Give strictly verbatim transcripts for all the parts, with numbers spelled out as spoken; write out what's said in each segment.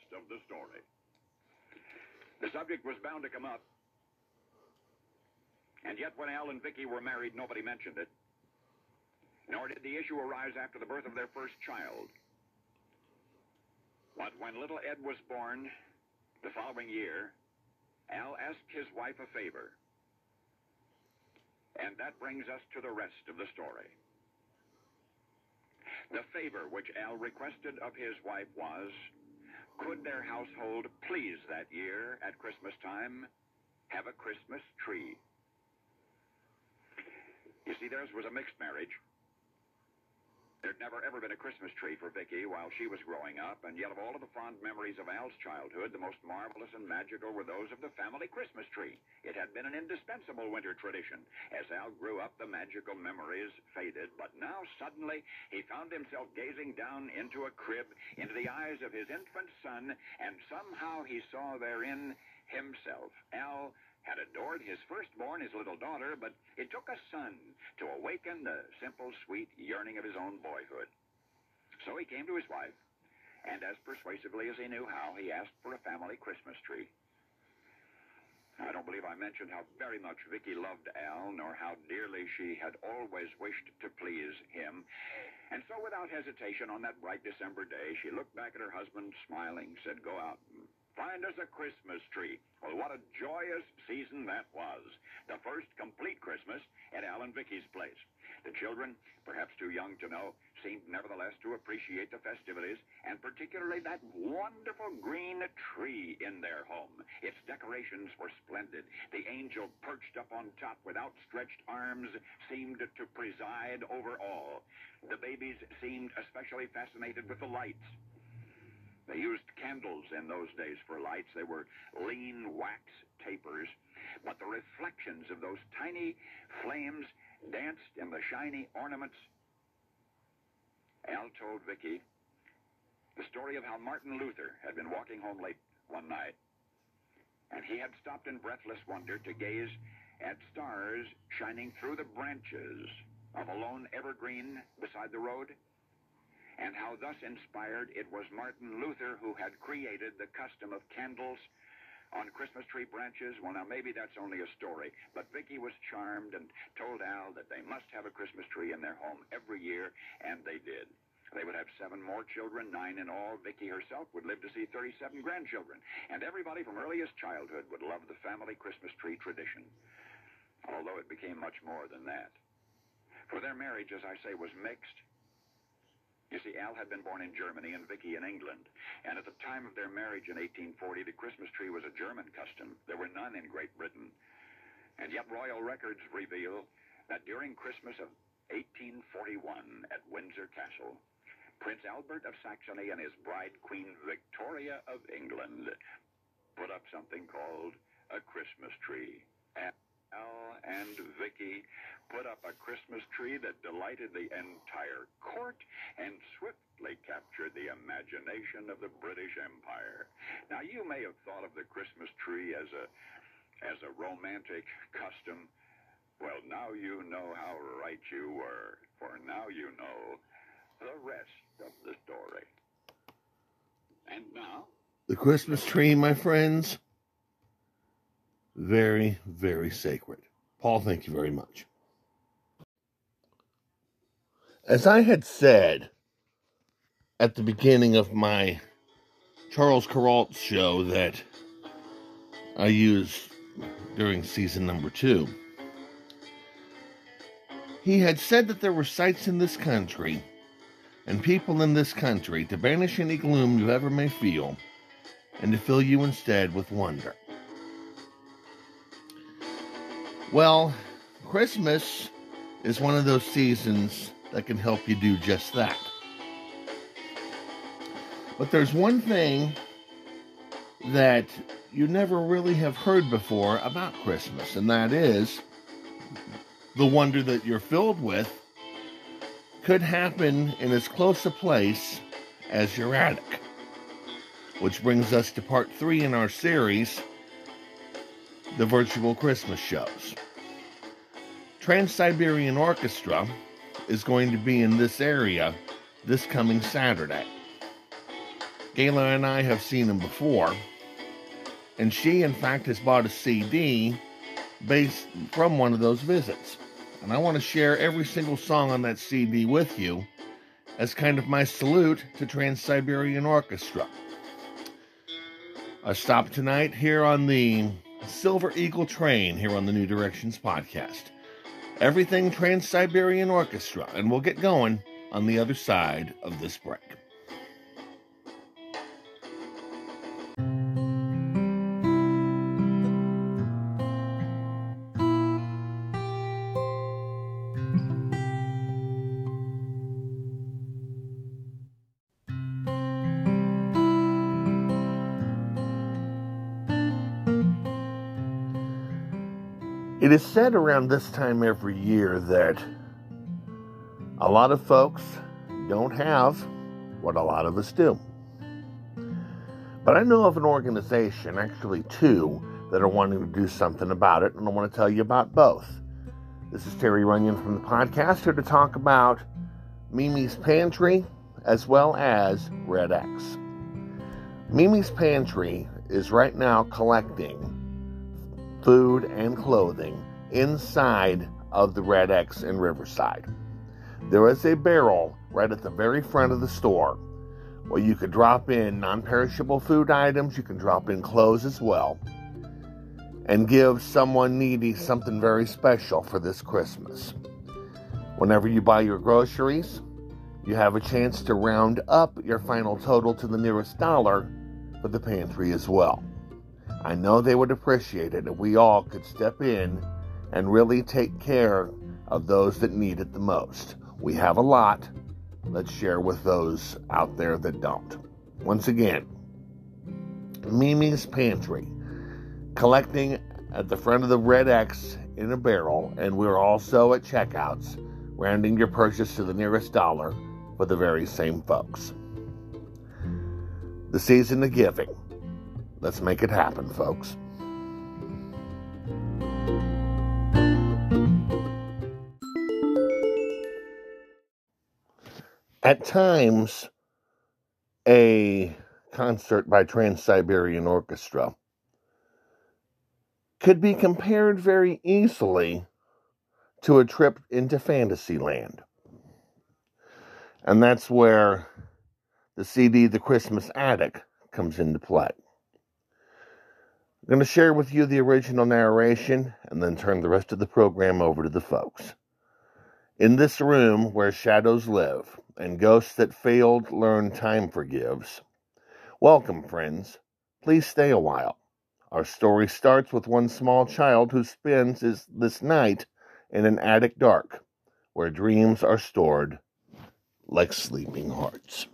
of the story. The subject was bound to come up. And yet when Al and Vicky were married, nobody mentioned it. Nor did the issue arise after the birth of their first child. But when little Ed was born, the following year, Al asked his wife a favor. And that brings us to the rest of the story. The favor which Al requested of his wife was, could their household please that year at Christmas time have a Christmas tree? You see, theirs was a mixed marriage. There'd never ever been a Christmas tree for Vicky while she was growing up, and yet of all of the fond memories of Al's childhood, the most marvelous and magical were those of the family Christmas tree. It had been an indispensable winter tradition. As Al grew up, the magical memories faded, but now suddenly he found himself gazing down into a crib, into the eyes of his infant son, and somehow he saw therein himself. Al had adored his firstborn, his little daughter, but it took a son to awaken the simple, sweet yearning of his own boyhood. So he came to his wife, and as persuasively as he knew how, he asked for a family Christmas tree. I don't believe I mentioned how very much Vicky loved Al, nor how dearly she had always wished to please him. And so without hesitation, on that bright December day, she looked back at her husband, smiling, said, "Go out and find us a Christmas tree." Well, what a joyous season that was. The first complete Christmas at Al and Vicky's place. The children, perhaps too young to know, seemed nevertheless to appreciate the festivities, and particularly that wonderful green tree in their home. Its decorations were splendid. The angel perched up on top with outstretched arms seemed to preside over all. The babies seemed especially fascinated with the lights. They used candles in those days for lights. They were lean wax tapers, but the reflections of those tiny flames danced in the shiny ornaments. Al told Vicky the story of how Martin Luther had been walking home late one night, and he had stopped in breathless wonder to gaze at stars shining through the branches of a lone evergreen beside the road, and how thus inspired it was Martin Luther who had created the custom of candles on Christmas tree branches. Well, now, maybe that's only a story, but Vicky was charmed and told Al that they must have a Christmas tree in their home every year, and they did. They would have seven more children, nine in all. Vicky herself would live to see thirty-seven grandchildren, and everybody from earliest childhood would love the family Christmas tree tradition, although it became much more than that. For their marriage, as I say, was mixed. You see, Al had been born in Germany and Vicky in England, and at the time of their marriage in eighteen forty, the Christmas tree was a German custom. There were none in Great Britain. And yet royal records reveal that during Christmas of eighteen forty-one at Windsor Castle, Prince Albert of Saxony and his bride, Queen Victoria of England, put up something called a Christmas tree. And Al and Vicky put up a Christmas tree that delighted the entire court and swiftly captured the imagination of the British Empire. Now, you may have thought of the Christmas tree as a as a romantic custom. Well, now you know how right you were, for now you know the rest of the story. And now, the Christmas tree, my friends, very, very sacred. Paul, thank you very much. As I had said at the beginning of my Charles Kuralt show that I used during season number two, he had said that there were sights in this country and people in this country to banish any gloom you ever may feel and to fill you instead with wonder. Well, Christmas is one of those seasons that can help you do just that. But there's one thing that you never really have heard before about Christmas, and that is the wonder that you're filled with could happen in as close a place as your attic. Which brings us to part three in our series, the virtual Christmas shows. Trans-Siberian Orchestra is going to be in this area this coming Saturday. Gayla and I have seen him before, and she, in fact, has bought a C D based from one of those visits. And I want to share every single song on that C D with you as kind of my salute to Trans-Siberian Orchestra. A stop tonight here on the Silver Eagle train here on the New Directions podcast. Everything Trans-Siberian Orchestra, and we'll get going on the other side of this break. It is said around this time every year that a lot of folks don't have what a lot of us do. But I know of an organization, actually two, that are wanting to do something about it, and I want to tell you about both. This is Terry Runyon from the podcast, here to talk about Mimi's Pantry as well as Red X. Mimi's Pantry is right now collecting food and clothing inside of the Red X in Riverside. There is a barrel right at the very front of the store where you could drop in non-perishable food items, you can drop in clothes as well, and give someone needy something very special for this Christmas. Whenever you buy your groceries, you have a chance to round up your final total to the nearest dollar for the pantry as well. I know they would appreciate it if we all could step in and really take care of those that need it the most. We have a lot. Let's share with those out there that don't. Once again, Mimi's Pantry, collecting at the front of the Red X in a barrel, and we're also at checkouts, rounding your purchase to the nearest dollar for the very same folks. The season of giving. Let's make it happen, folks. At times, a concert by Trans-Siberian Orchestra could be compared very easily to a trip into Fantasyland. And that's where the C D The Christmas Attic comes into play. I'm going to share with you the original narration and then turn the rest of the program over to the folks. In this room where shadows live and ghosts that failed learn time forgives. Welcome, friends. Please stay a while. Our story starts with one small child who spends his, this night in an attic dark where dreams are stored like sleeping hearts.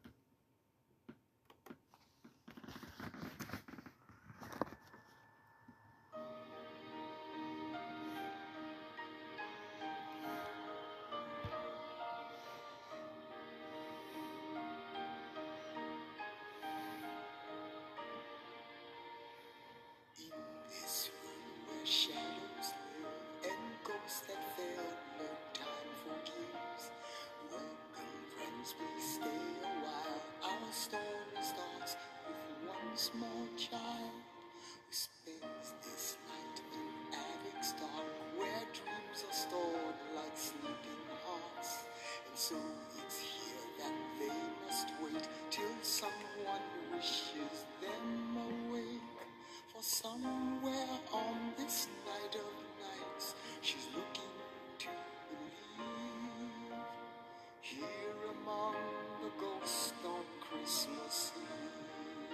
Shadows live and ghosts that fail, no time forgives. Welcome, friends, we stay a while. Our story starts with one small child who spends this night in attics dark, where dreams are stored like sleeping hearts. And so it's here that they must wait till someone wishes them awake. For somewhere on this night of nights, she's looking to believe. Here among the ghosts on Christmas Eve.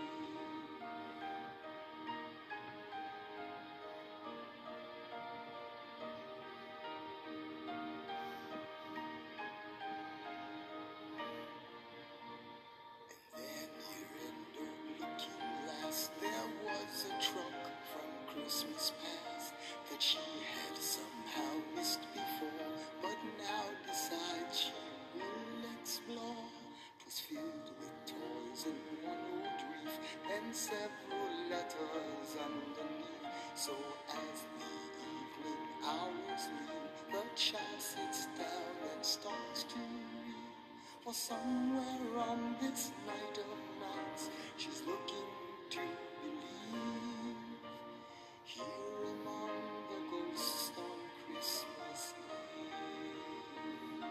And then here in no looking glass, there was a truck from Christmas past that she had somehow missed before, but now decides she will explore. 'Twas filled with toys and one old reef, and several letters underneath. So as the evening hours leave, the child sits down and starts to read. For For somewhere on this night of nights, she's looking to believe. Here among the ghosts on Christmas Eve.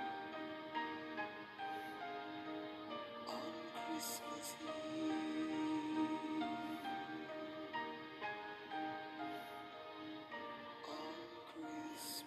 On Christmas Eve. On Christmas.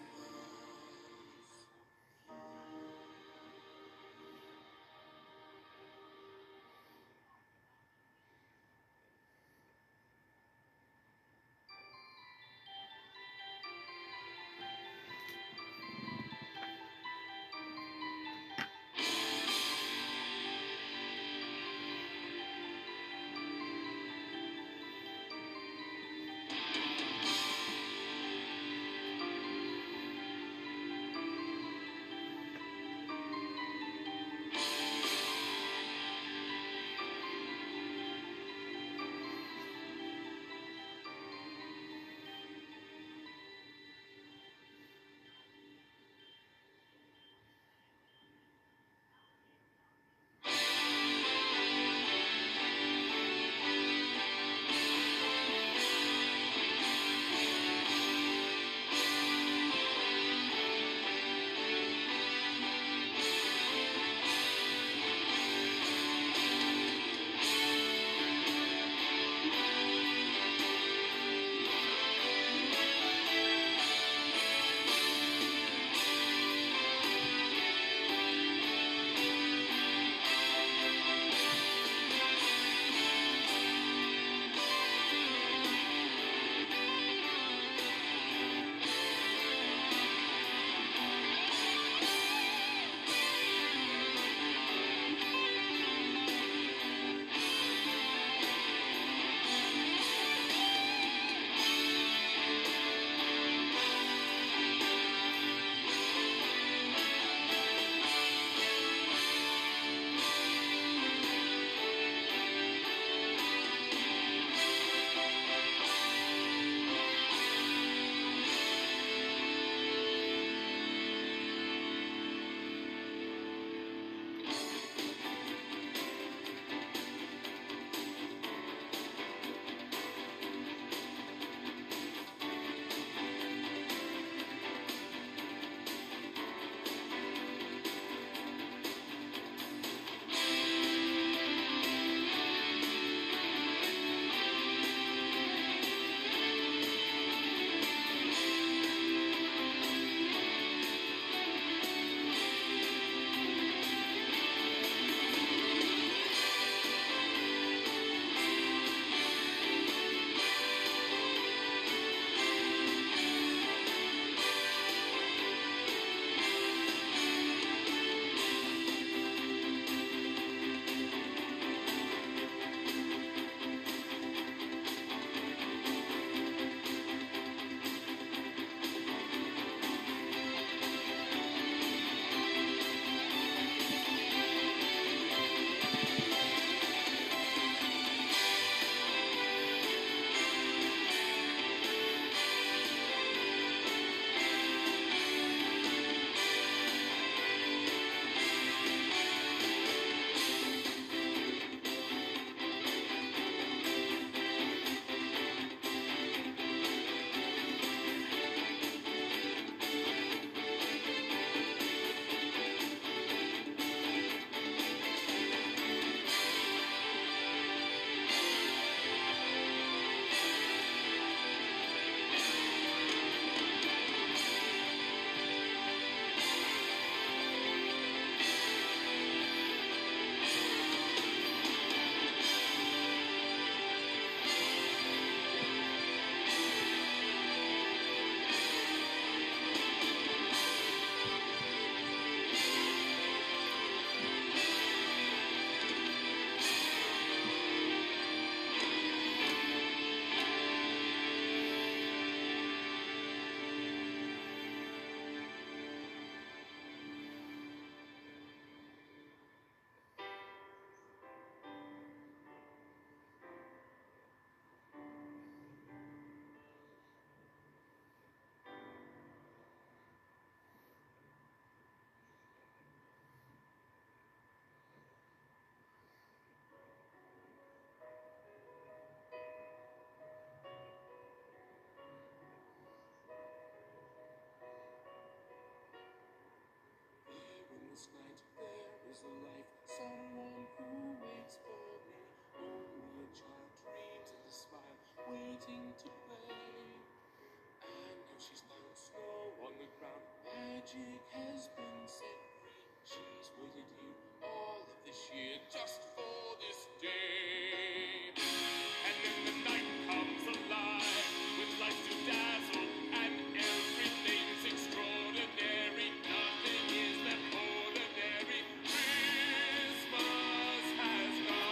waiting to play. And now she's found snow on the ground. Magic has been set free. She's waited here all of this year just for this day. And then the night comes alive with lights to dazzle, and everything's extraordinary. Nothing is left ordinary. Christmas has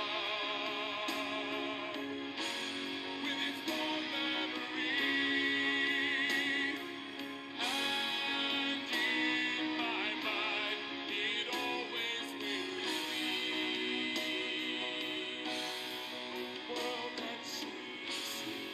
come with its warm memory, and in my mind it always will be the world that she sees.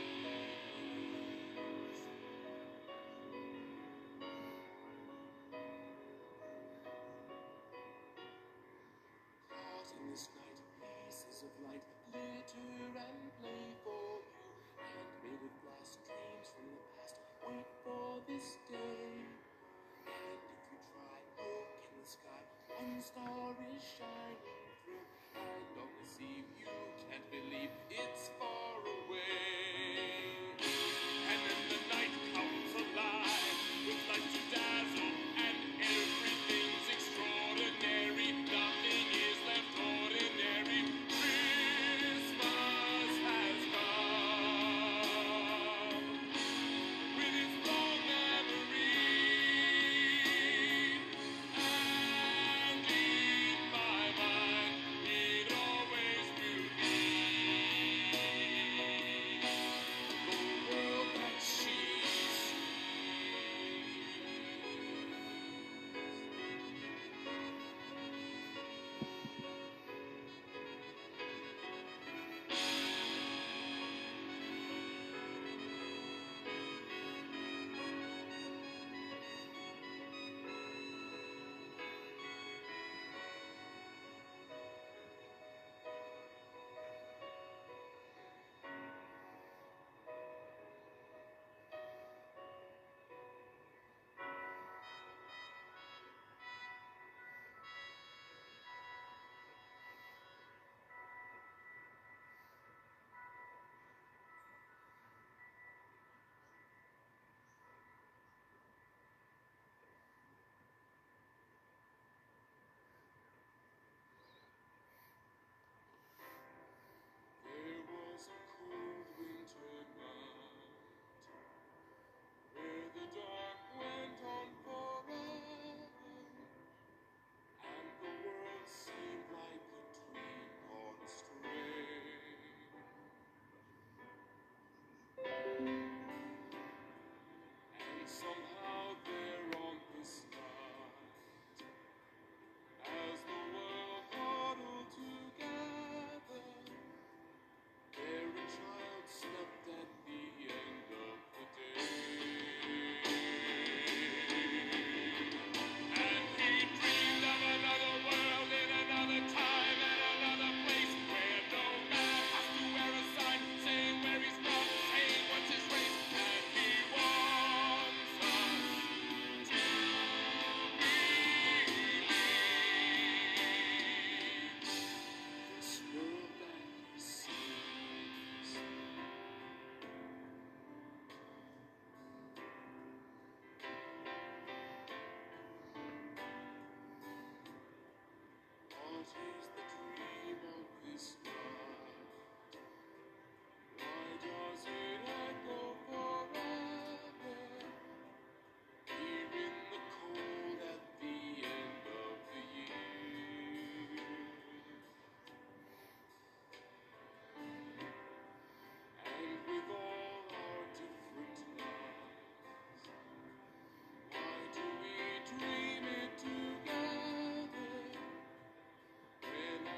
Caught in this night, pieces of light glitter and play for you. Handmade of glass, dreams from the past wait for this day. And if you try, look in the sky, one star is shining through. And on this eve, you can't believe it's far away. And then the night comes alive with lights to dazzle, and everything's extraordinary. Nothing is left ordinary. Christmas has come with its long memory, and in my mind it always will be the world that she sees. There was a cold winter night where the dark went on forever, and the world seemed like a dream gone astray. And somehow there on this night, as the world huddled together, there a child slept at the end of the day. And he dreamed of another world in another time and another place, where no man has to wear a sign saying where he's from, saying what's his race. And he wants us to believe this world that he sees. What is the dream of this night? Why does it echo forever? Here in the cold at the end of the year. And with all our different lives, why do we dream it together? When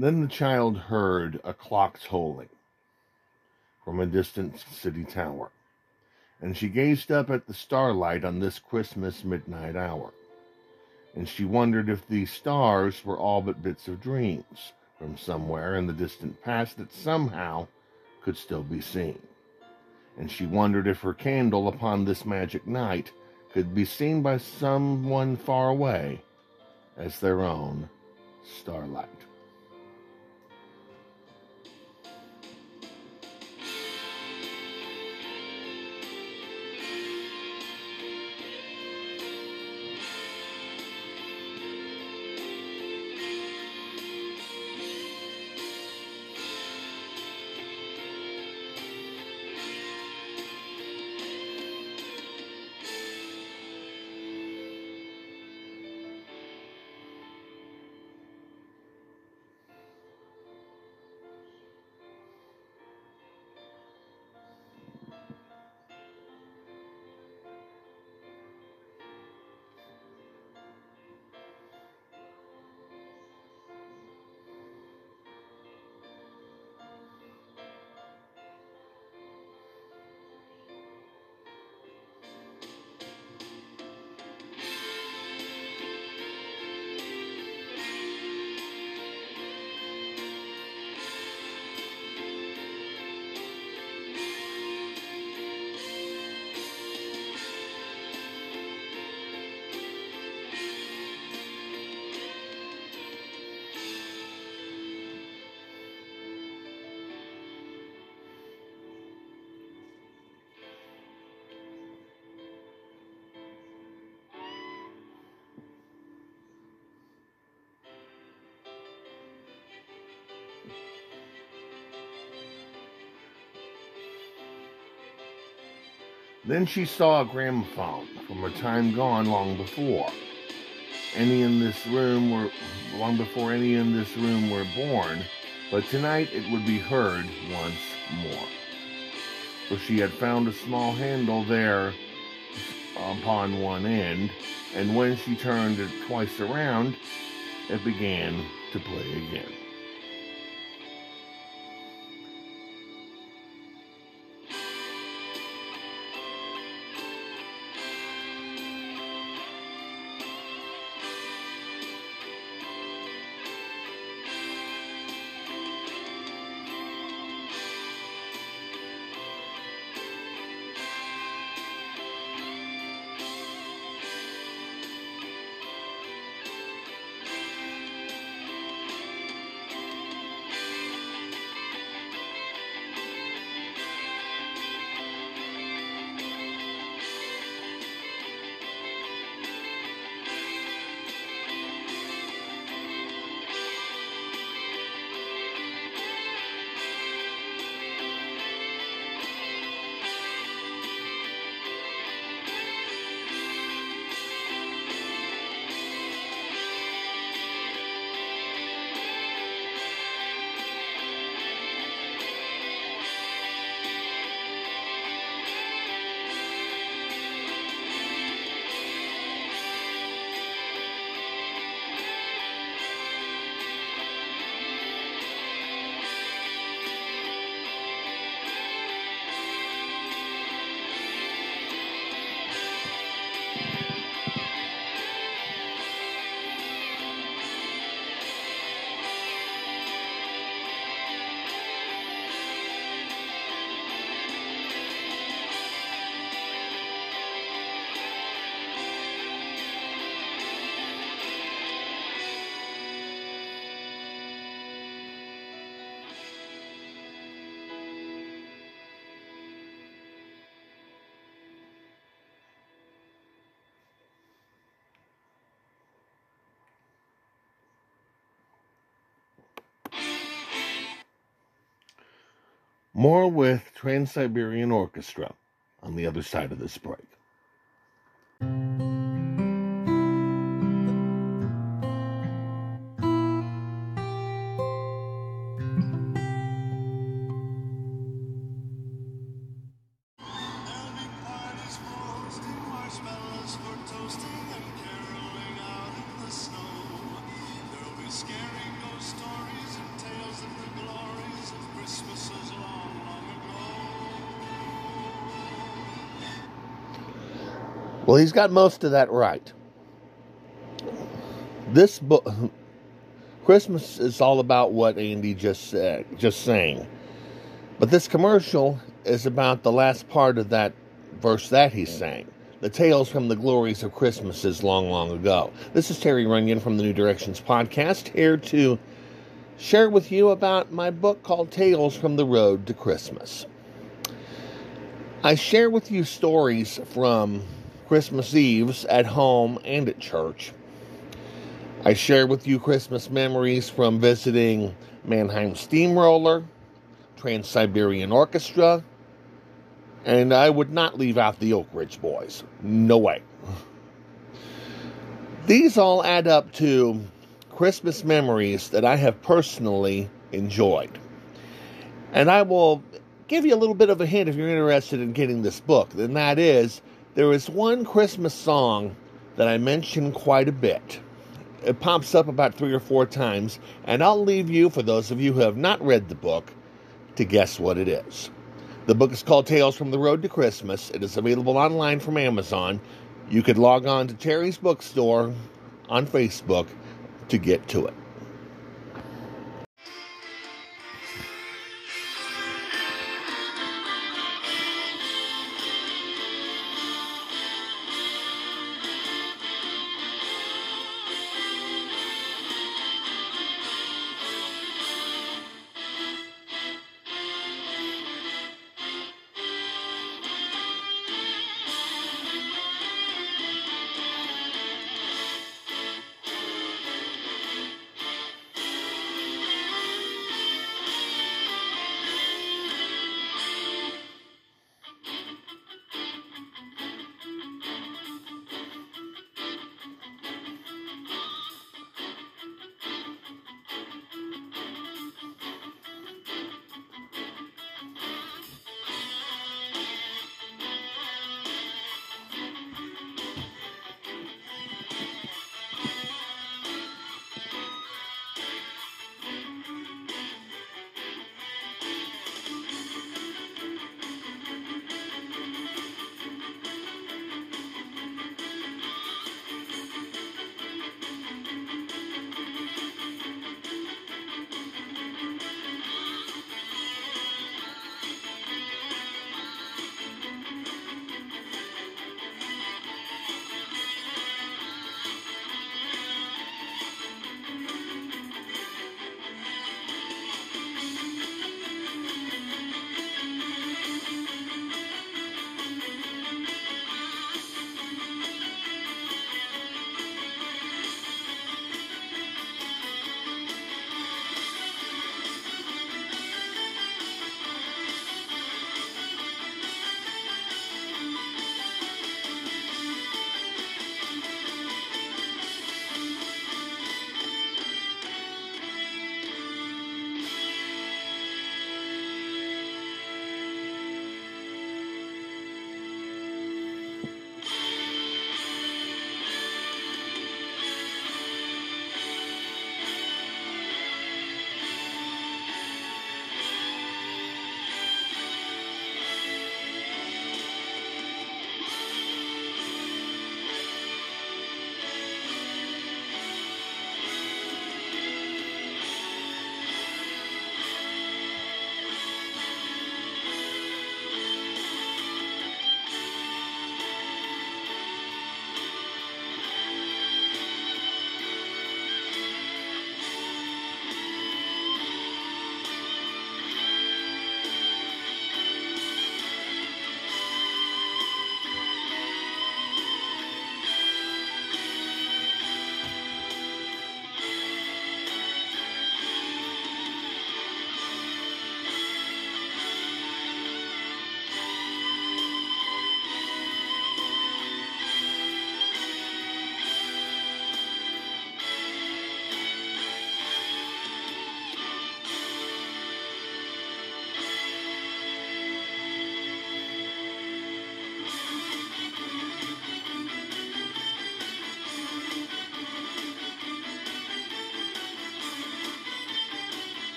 Then the child heard a clock tolling from a distant city tower, and she gazed up at the starlight on this Christmas midnight hour, and she wondered if these stars were all but bits of dreams from somewhere in the distant past that somehow could still be seen. And she wondered if her candle upon this magic night could be seen by someone far away as their own starlight. Then she saw a gramophone from a time gone long before. Any in this room were long before any in this room were born, but tonight it would be heard once more. For she had found a small handle there upon one end, and when she turned it twice around, it began to play again. More with Trans-Siberian Orchestra on the other side of this break. Scary ghost stories and Well, he's got most of that right. This book, Christmas is all about what Andy just said, just saying. But this commercial is about the last part of that verse that he sang. The tales from the glories of Christmases long, long ago. This is Terry Runyon from the New Directions podcast, here to share with you about my book called Tales from the Road to Christmas. I share with you stories from Christmas Eves at home and at church. I share with you Christmas memories from visiting Mannheim Steamroller, Trans-Siberian Orchestra, and I would not leave out the Oak Ridge Boys. No way. These all add up to Christmas memories that I have personally enjoyed. And I will give you a little bit of a hint if you're interested in getting this book, and that is, there is one Christmas song that I mention quite a bit. It pops up about three or four times, and I'll leave you, for those of you who have not read the book, to guess what it is. The book is called Tales from the Road to Christmas. It is available online from Amazon. You could log on to Terry's Bookstore on Facebook to get to it.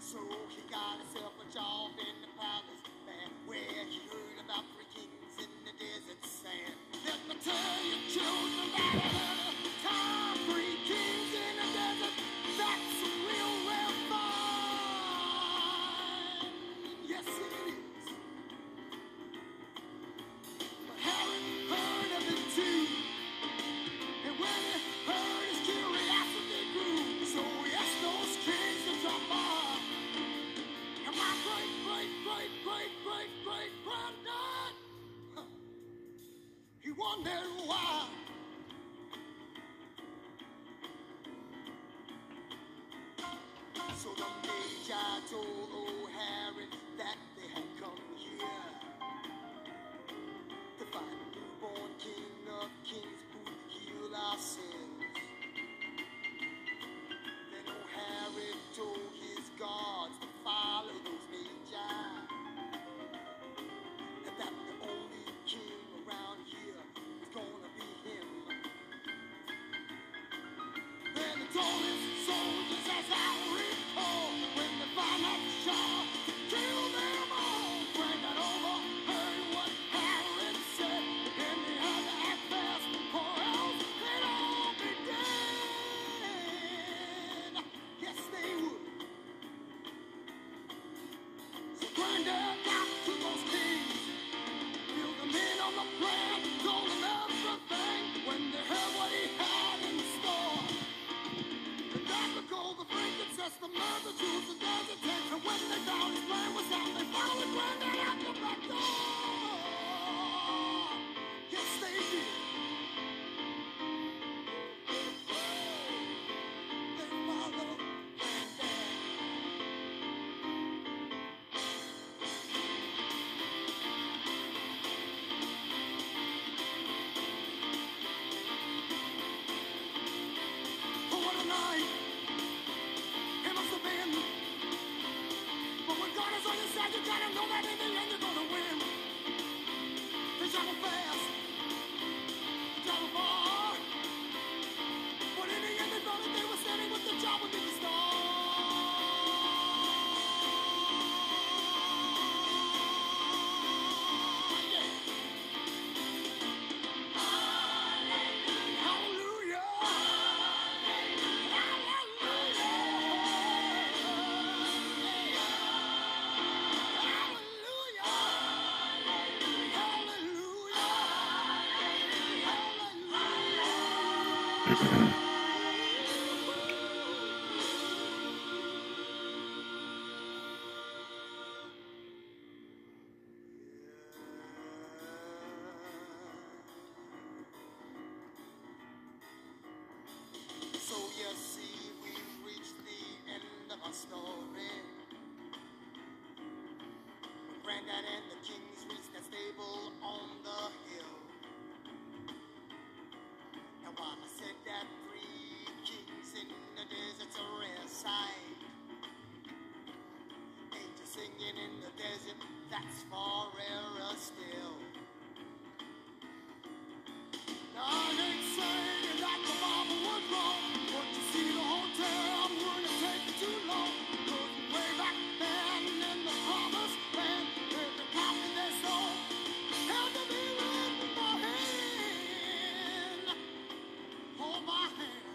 So he got himself a job in the palace, man, where he heard about three kings in the desert sand. Let me tell you, children, that another time, three kings in the desert, that's a real rare find. Yes, it is. But Harry heard of it too, and when he heard, his curiosity grew. So he asked those kings to drop by. And my great, great, great, great, great, great granddad, huh, he wondered why. So the Magi told old Harry that they had come here to find a newborn king of kings who would heal our sins. Then old Harry told his guards to follow those Magi, and that the only king around here was gonna be him. Then he told his soldiers, as I recall, when they found out the Shah, to kill them all. Granddad overheard what Harry said, and they had to act fast, or else they'd all be dead. Yes, they would. So Granddad got to those kings, filled them in on the plan, told them everything. When they heard what he had in store, the Daffodil, the frankincense, the myrrh, the jewels, the desert tents, and when they found his plan was out, they followed Granddad out the back door. Yes, they did. They followed Granddad. Oh, what a night it must have been. But when God is on your side, you gotta know that in the end you're gonna win. They travel fast, they travel far, but in the end they found that they were standing with the job within the star. Yeah. Hallelujah. So you see, we've reached the end of our story. When Granddad and the kings reached that stable on the hill. Now while I said that three kings in the desert's a rare sight, angels singing in the desert, that's far rarer still. Now I ain't saying that the Bible was wrong, but you see the hotel wouldn't take too long. 'Cause way back then in the promised land, every copy they sold had to be written by hand. Hold my hand.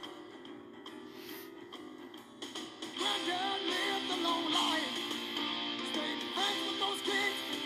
Granddad lived a long life, stayed friends with those kings,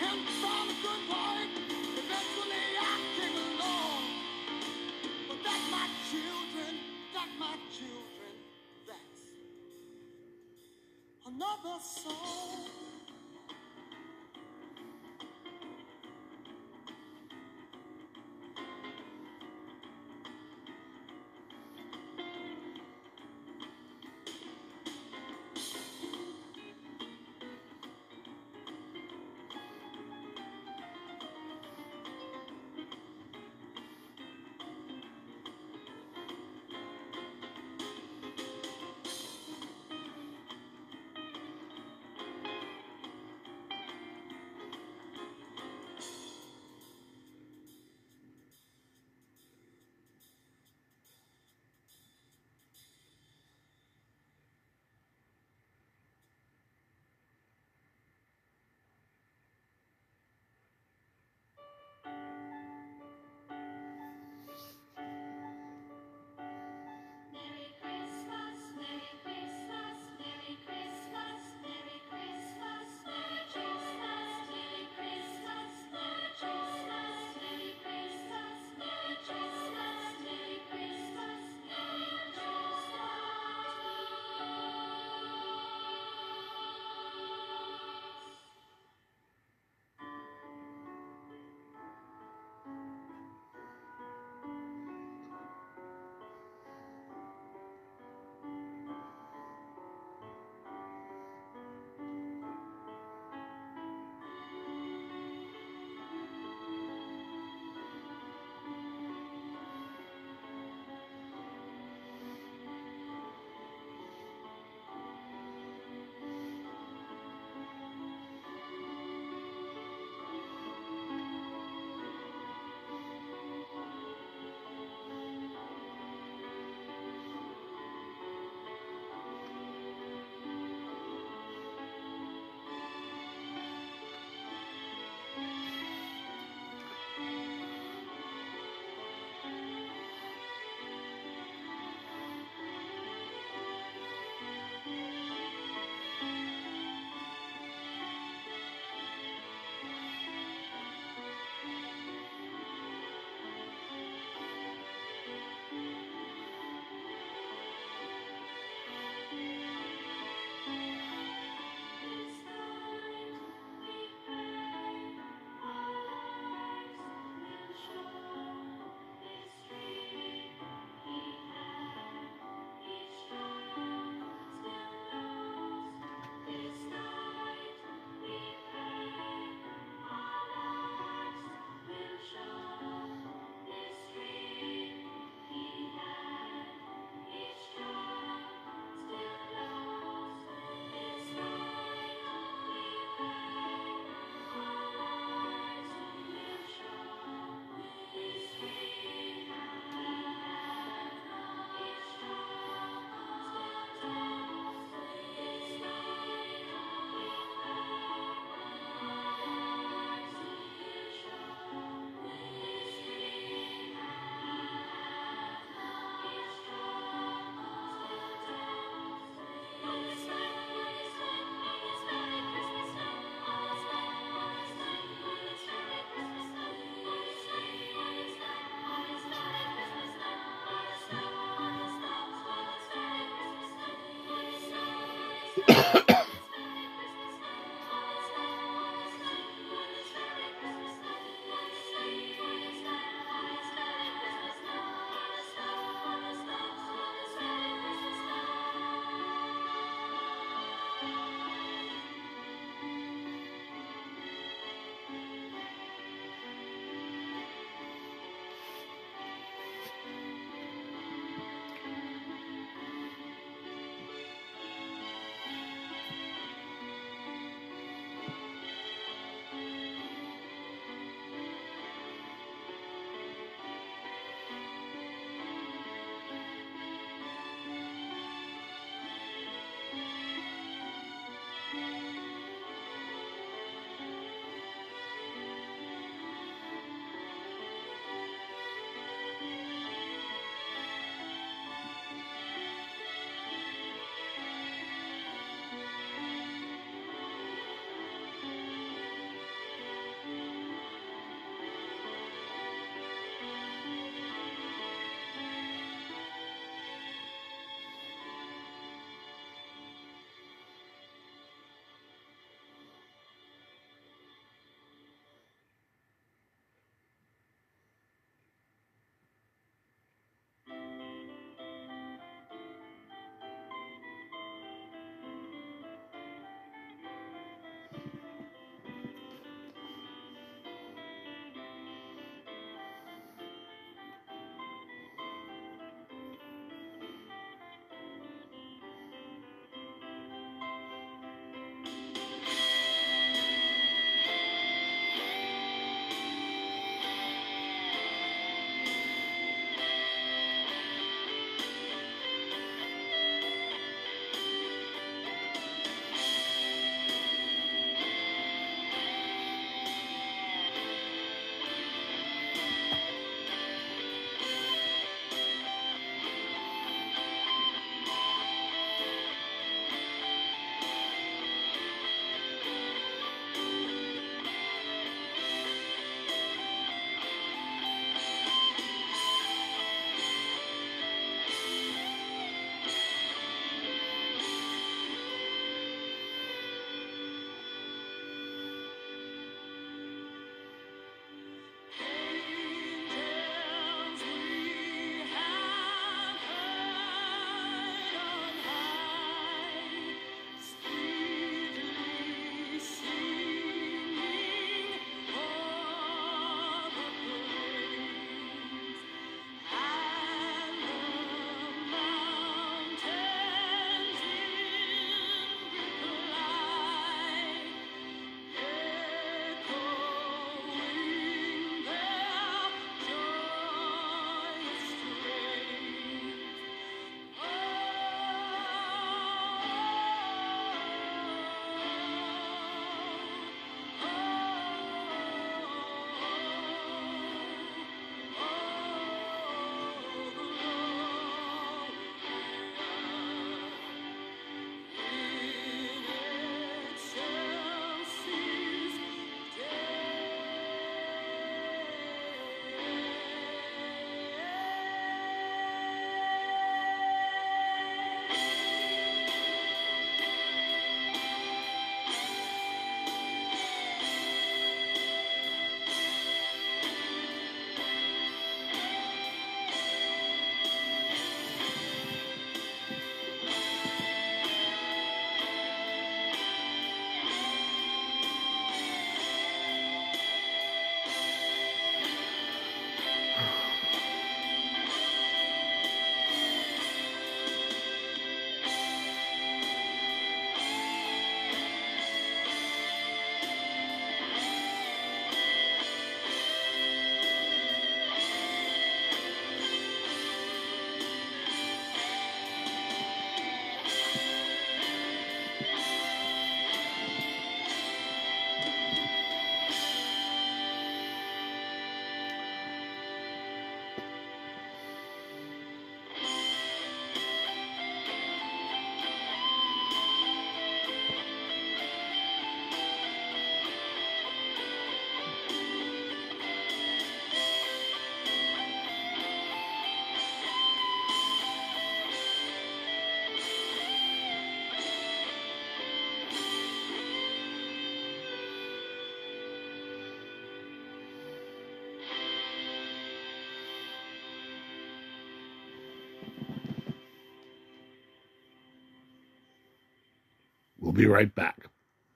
be right back.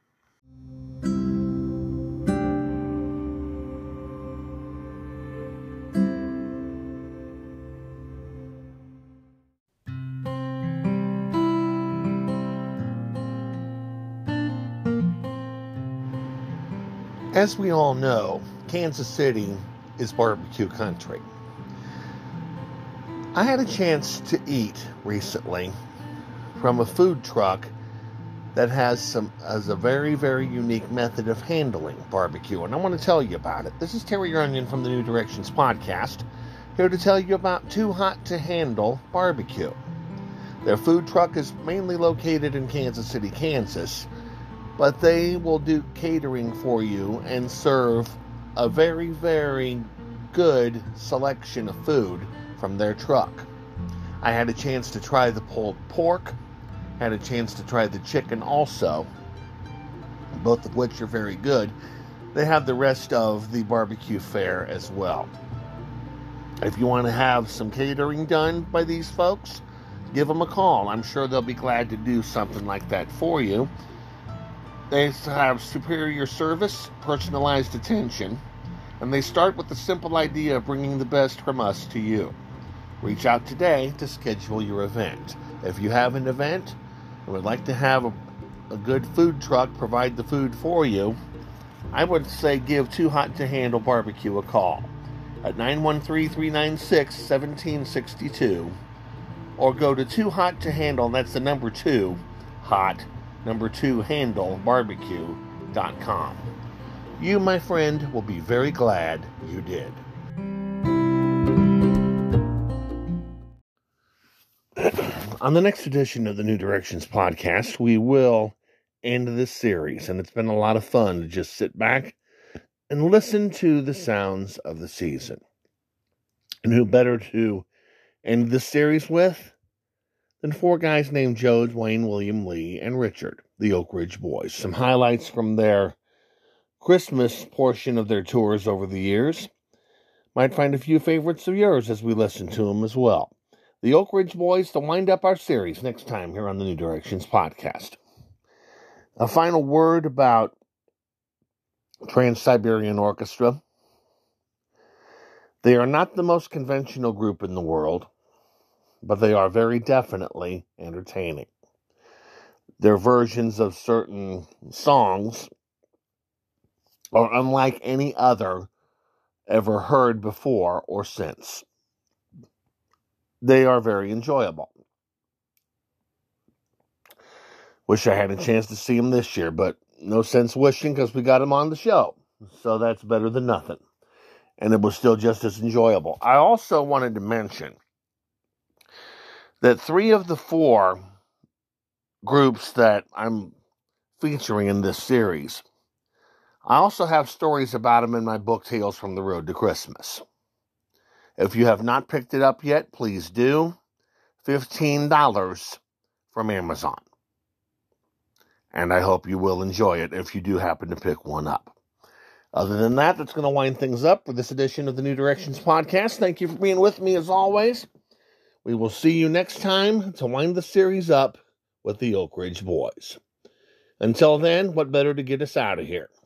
As we all know, Kansas City is barbecue country. I had a chance to eat recently from a food truck that has some has a very, very unique method of handling barbecue, and I want to tell you about it. This is Terry Onion from the New Directions podcast, here to tell you about Too Hot to Handle Barbecue. Their food truck is mainly located in Kansas City, Kansas, but they will do catering for you and serve a very, very good selection of food from their truck. I had a chance to try the pulled pork, had a chance to try the chicken also, both of which are very good. They have the rest of the barbecue fare as well. If you want to have some catering done by these folks, give them a call. I'm sure they'll be glad to do something like that for you. They have superior service, personalized attention, and they start with the simple idea of bringing the best from us to you. Reach out today to schedule your event. If you have an event and would like to have a, a good food truck provide the food for you, I would say give Too Hot to Handle Barbecue a call at nine one three, three nine six, one seven six two, or go to Too Hot to Handle, and that's the number two, hot, number two, handle, barbecue dot com. You, my friend, will be very glad you did. On the next edition of the New Directions podcast, we will end this series, and it's been a lot of fun to just sit back and listen to the sounds of the season. And who better to end this series with than four guys named Joe, Dwayne, William, Lee, and Richard, the Oak Ridge Boys. Some highlights from their Christmas portion of their tours over the years. Might find a few favorites of yours as we listen to them as well. The Oak Ridge Boys to wind up our series next time here on the New Directions podcast. A final word about Trans-Siberian Orchestra. They are not the most conventional group in the world, but they are very definitely entertaining. Their versions of certain songs are unlike any other ever heard before or since. They are very enjoyable. Wish I had a chance to see them this year, but no sense wishing because we got them on the show. So that's better than nothing. And it was still just as enjoyable. I also wanted to mention that three of the four groups that I'm featuring in this series, I also have stories about them in my book, Tales from the Road to Christmas. If you have not picked it up yet, please do. fifteen dollars from Amazon. And I hope you will enjoy it if you do happen to pick one up. Other than that, that's going to wind things up for this edition of the New Directions podcast. Thank you for being with me as always. We will see you next time to wind the series up with the Oak Ridge Boys. Until then, what better to get us out of here?